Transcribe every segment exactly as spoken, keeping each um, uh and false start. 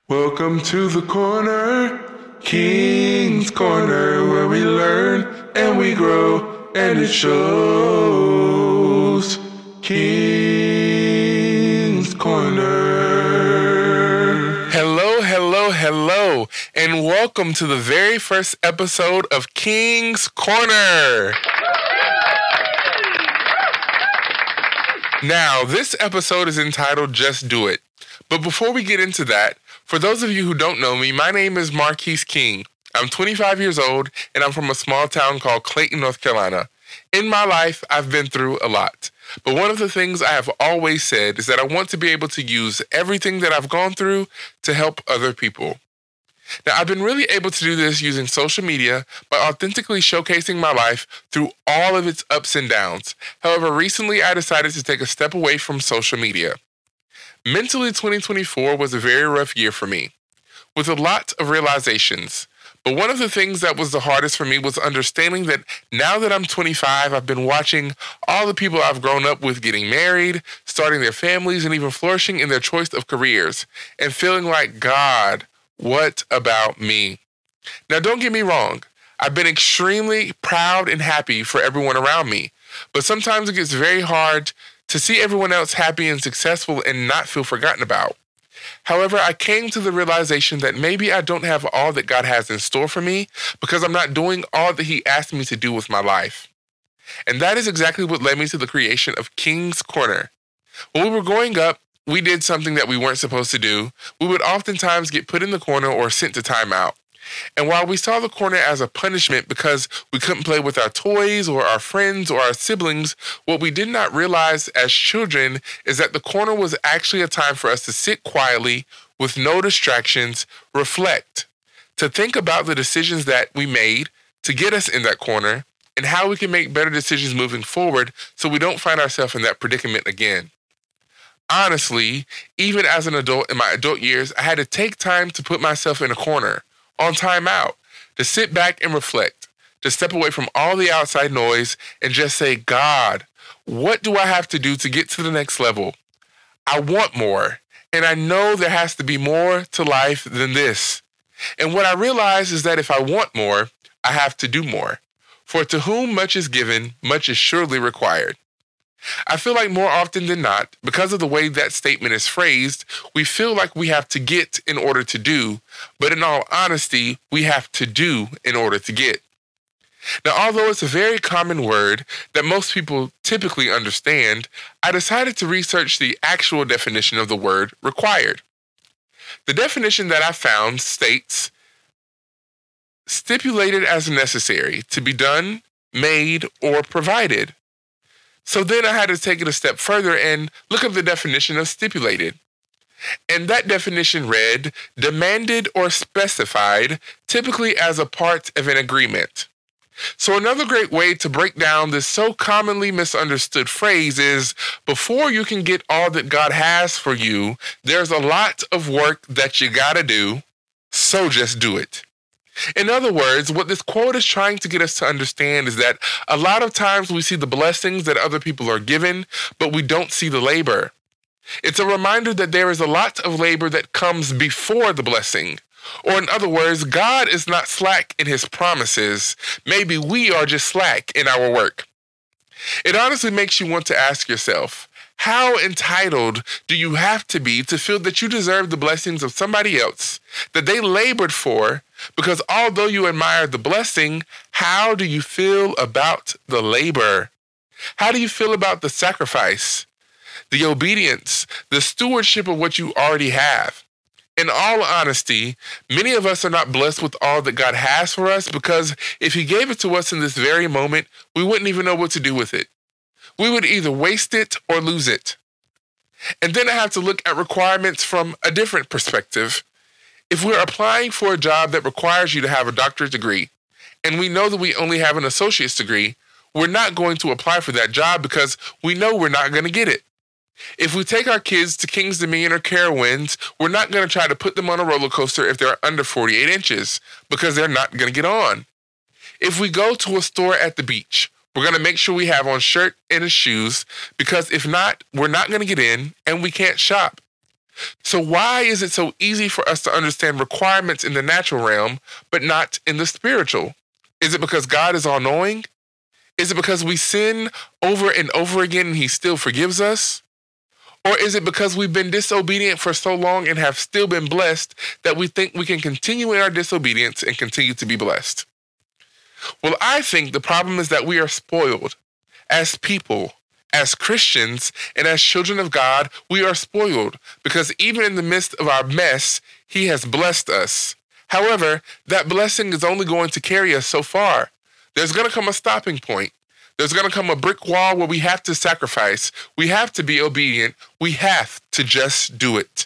Welcome to the corner, King's Corner, where we learn and we grow, and it shows. King's Corner. Hello, hello, hello, and welcome to the very first episode of King's Corner. Now, this episode is entitled Just Do It. But before we get into that, for those of you who don't know me, my name is Marquise King. I'm twenty-five years old, and I'm from a small town called Clayton, North Carolina. In my life, I've been through a lot. But one of the things I have always said is that I want to be able to use everything that I've gone through to help other people. Now, I've been really able to do this using social media by authentically showcasing my life through all of its ups and downs. However, recently I decided to take a step away from social media. Mentally, twenty twenty-four was a very rough year for me, with a lot of realizations. But one of the things that was the hardest for me was understanding that now that I'm twenty-five, I've been watching all the people I've grown up with getting married, starting their families, and even flourishing in their choice of careers, and feeling like, God, what about me? Now, don't get me wrong. I've been extremely proud and happy for everyone around me, but sometimes it gets very hard to see everyone else happy and successful and not feel forgotten about. However, I came to the realization that maybe I don't have all that God has in store for me because I'm not doing all that He asked me to do with my life. And that is exactly what led me to the creation of King's Corner. When we were growing up, we did something that we weren't supposed to do. We would oftentimes get put in the corner or sent to timeout. And while we saw the corner as a punishment because we couldn't play with our toys or our friends or our siblings, what we did not realize as children is that the corner was actually a time for us to sit quietly with no distractions, reflect, to think about the decisions that we made to get us in that corner and how we can make better decisions moving forward so we don't find ourselves in that predicament again. Honestly, even as an adult in my adult years, I had to take time to put myself in a corner, on timeout, to sit back and reflect, to step away from all the outside noise and just say, God, what do I have to do to get to the next level? I want more, and I know there has to be more to life than this. And what I realize is that if I want more, I have to do more. For to whom much is given, much is surely required. I feel like more often than not, because of the way that statement is phrased, we feel like we have to get in order to do, but in all honesty, we have to do in order to get. Now, although it's a very common word that most people typically understand, I decided to research the actual definition of the word required. The definition that I found states, stipulated as necessary to be done, made, or provided. So then I had to take it a step further and look up the definition of stipulated. And that definition read, demanded or specified, typically as a part of an agreement. So another great way to break down this so commonly misunderstood phrase is, before you can get all that God has for you, there's a lot of work that you gotta do, so just do it. In other words, what this quote is trying to get us to understand is that a lot of times we see the blessings that other people are given, but we don't see the labor. It's a reminder that there is a lot of labor that comes before the blessing. Or in other words, God is not slack in His promises. Maybe we are just slack in our work. It honestly makes you want to ask yourself, how entitled do you have to be to feel that you deserve the blessings of somebody else that they labored for? Because although you admire the blessing, how do you feel about the labor? How do you feel about the sacrifice, the obedience, the stewardship of what you already have? In all honesty, many of us are not blessed with all that God has for us because if He gave it to us in this very moment, we wouldn't even know what to do with it. We would either waste it or lose it. And then I have to look at requirements from a different perspective. If we're applying for a job that requires you to have a doctorate degree, and we know that we only have an associate's degree, we're not going to apply for that job because we know we're not going to get it. If we take our kids to King's Dominion or Carowinds, we're not going to try to put them on a roller coaster if they're under forty-eight inches because they're not going to get on. If we go to a store at the beach, we're going to make sure we have on shirt and shoes because if not, we're not going to get in and we can't shop. So why is it so easy for us to understand requirements in the natural realm, but not in the spiritual? Is it because God is all-knowing? Is it because we sin over and over again and he still forgives us? Or is it because we've been disobedient for so long and have still been blessed that we think we can continue in our disobedience and continue to be blessed? Well, I think the problem is that we are spoiled. As people, as Christians, and as children of God, we are spoiled because even in the midst of our mess, he has blessed us. However, that blessing is only going to carry us so far. There's going to come a stopping point. There's going to come a brick wall where we have to sacrifice. We have to be obedient. We have to just do it.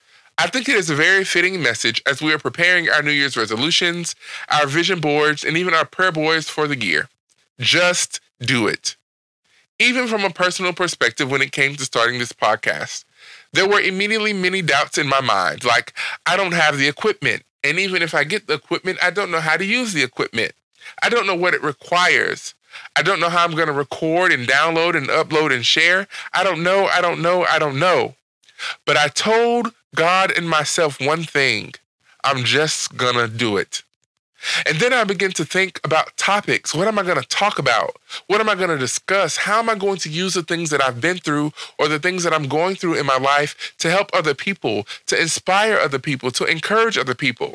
I think it is a very fitting message as we are preparing our New Year's resolutions, our vision boards, and even our prayer boards for the year. Just do it. Even from a personal perspective, when it came to starting this podcast, there were immediately many doubts in my mind, like I don't have the equipment. And even if I get the equipment, I don't know how to use the equipment. I don't know what it requires. I don't know how I'm going to record and download and upload and share. I don't know, I don't know, I don't know. But I told God and myself one thing. I'm just going to do it. And then I begin to think about topics. What am I going to talk about? What am I going to discuss? How am I going to use the things that I've been through or the things that I'm going through in my life to help other people, to inspire other people, to encourage other people?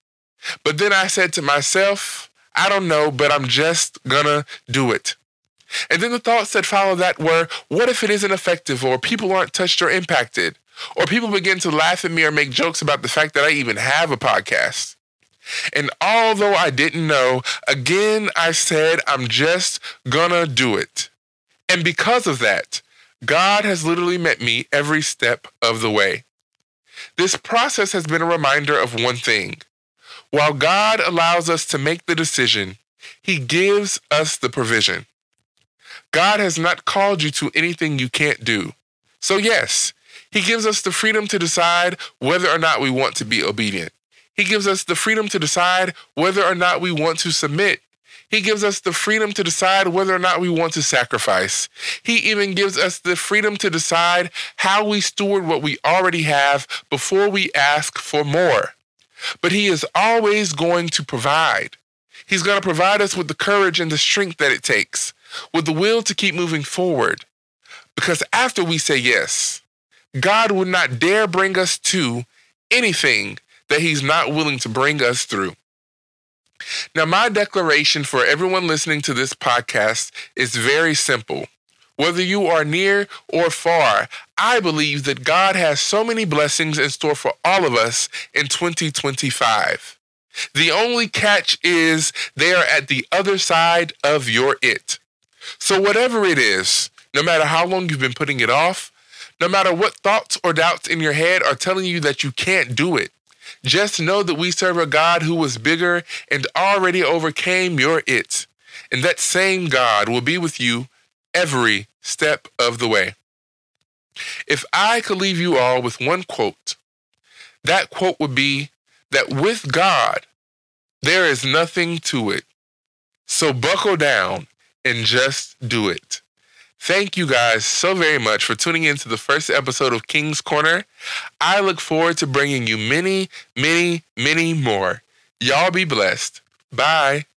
But then I said to myself, I don't know, but I'm just gonna do it. And then the thoughts that followed that were, what if it isn't effective, or people aren't touched or impacted, or people begin to laugh at me or make jokes about the fact that I even have a podcast? And although I didn't know, again, I said, I'm just gonna do it. And because of that, God has literally met me every step of the way. This process has been a reminder of one thing. While God allows us to make the decision, he gives us the provision. God has not called you to anything you can't do. So yes, he gives us the freedom to decide whether or not we want to be obedient. He gives us the freedom to decide whether or not we want to submit. He gives us the freedom to decide whether or not we want to sacrifice. He even gives us the freedom to decide how we steward what we already have before we ask for more. But he is always going to provide. He's going to provide us with the courage and the strength that it takes, with the will to keep moving forward. Because after we say yes, God would not dare bring us to anything that he's not willing to bring us through. Now, my declaration for everyone listening to this podcast is very simple. Whether you are near or far, I believe that God has so many blessings in store for all of us in twenty twenty-five. The only catch is they are at the other side of your it. So whatever it is, no matter how long you've been putting it off, no matter what thoughts or doubts in your head are telling you that you can't do it, just know that we serve a God who was bigger and already overcame your it. And that same God will be with you every step of the way. If I could leave you all with one quote, that quote would be that with God, there is nothing to it. So buckle down and just do it. Thank you guys so very much for tuning in to the first episode of King's Corner. I look forward to bringing you many, many, many more. Y'all be blessed. Bye.